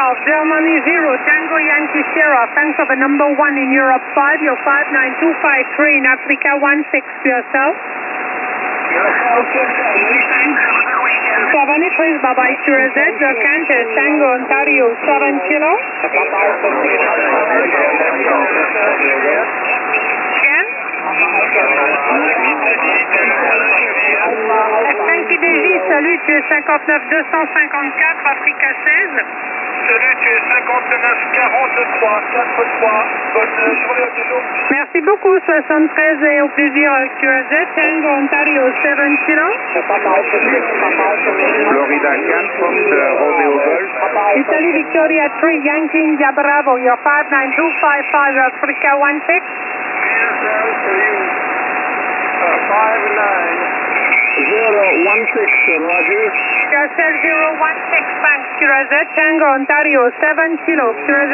South, Germany 0, Tango Yankee Sierra, thanks for the number 1 in Europe 5, you're 59253 in Africa 16 to yourself. 73, bye-bye, QRZ, the Countess, Tango, Ontario, 7 kilo. Again? F5 IDJ, salut, tu es 59 254, Africa 16. Salut, tu es 59 43 43, bonne journée à tous. Merci beaucoup, 73 et au plaisir QRZ, Tango, Ontario, 7 kilo. Florida 4, Fox, Romeo Golf. Italy Victoria 3, Yankee India Bravo, you're 59255, Africa 16. 016, Roger. QRZ 016, thanks, QRZ, Tango, Ontario, 7 kilo, QRZ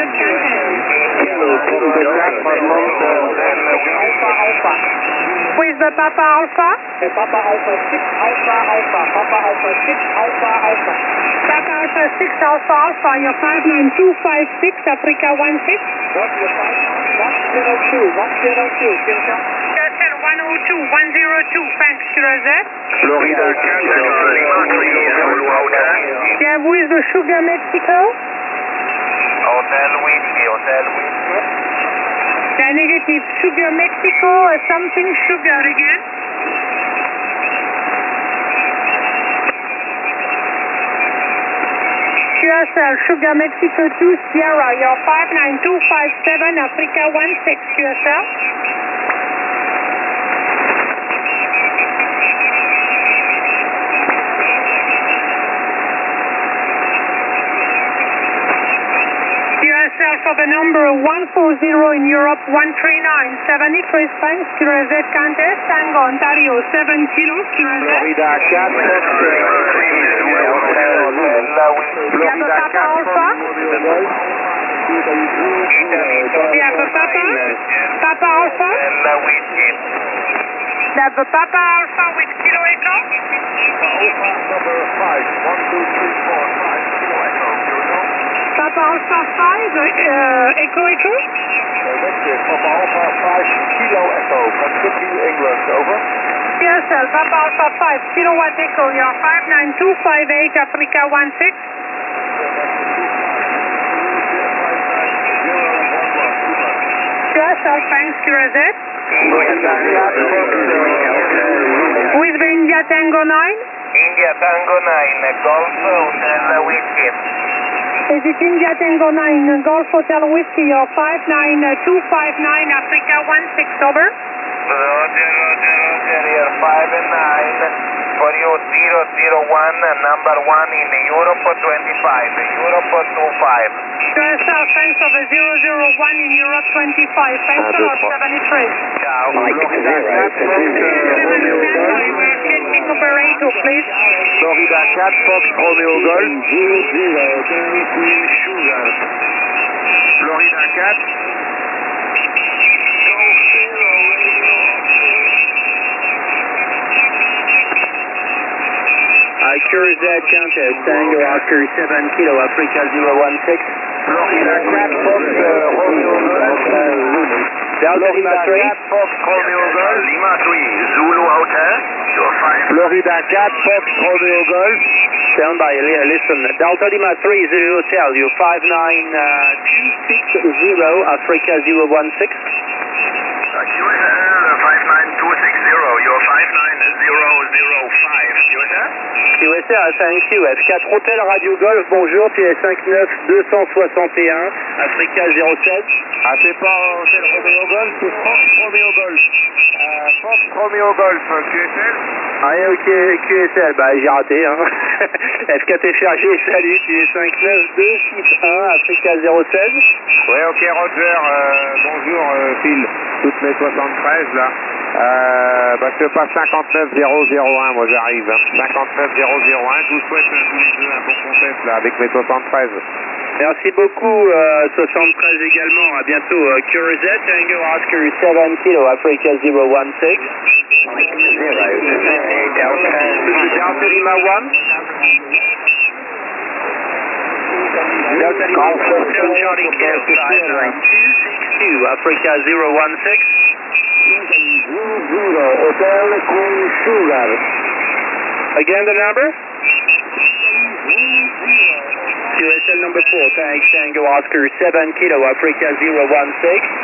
With the Papa Alpha? Papa Alpha 6, Alpha Alpha, Papa Alpha 6, Alpha Alpha. Papa Alpha 6, Alpha Alpha, you're 59256, Africa 16. What's your 102, 102, Kirka? 102, 102, thanks, QRZ. Florida 4, Lima 3, Zulu Hotel. Yeah, who is the Sugar Mexico? Hotel Whiskey. Yeah, negative, Sugar Mexico, something sugar again. QSL, Sugar Mexico 2, Sierra, you're 59257, Africa 16, QSL. QSL for the number 140 in Europe, 13973, thanks, QRZ Countess, Tango, Ontario, 7 kilo, QRZ. Florida 4, Fox, Florida 4, Alpha? We have a Papa? Papa Alpha? We have a Papa Alpha with Kilo Echo? Alpha number 5, 1, 2, 3, 4, 5, Kilo Echo. Papa Alpha 5, Echo Echo? That's it, Papa Alpha 5, Kilo Echo, from City, England, over. QSL, Papa Alpha 5, Kilowatt Echo, you're 59258, Africa 16. QSL, thanks, QRZ. With the India Tango 9? India Tango 9, Golf Hotel Whiskey. Is it India Tango 9, Golf Hotel Whiskey, you're 59259, Africa 16, over? Roger, you're 5 and 9. For you 001, number 1 in Europe 25, Europe 25. QSL, thanks for the 001 in Europe 25, thanks a lot, 73. Ciao. We're changing operator, please. Florida 4, Fox, Romeo Golf. 00, Sugar. Florida 4. QRZ Countess, Tango Oscar 7 kilo, Africa 016. Florida 4, Fox, Romeo Golf. Delta Lima 3. Fox, Romeo Golf. Lima 3, Zulu Hotel. You're 5. Florida 4, Fox, Romeo Golf. Stand by, listen. Delta Lima 3, Zulu Hotel, you're 59260, Africa 016. QSL 59260, you're 59005. QSL? QSL, thank you. F4 Hotel Radio Golf, bonjour, tu es 59261, Africa 07. Ah, c'est pas Hotel Romeo Golf, c'est Fox Romeo Golf. Fox Romeo Golf, QSL? Ah, ok, QSL, bah j'ai raté, hein. F4 FRG, salut, tu es 59261, Africa 016. Ouais, ok, Roger, bonjour Phil, toutes mes 73 là. Bah, je te passe 59001, moi j'arrive. 59001, je vous souhaite tous les deux un bon contest là avec mes 73. Merci beaucoup, 73 également, à bientôt. QRZ, Tango Oscar 7 kilo, Africa 016. 0, Delta Lima 1. Delta Charlie Kilo, flight line 262, Africa 016. Hotel Queen Sugar. Again the number? QSL number 4, thanks, Tango Oscar 7 Kilo, Africa 016.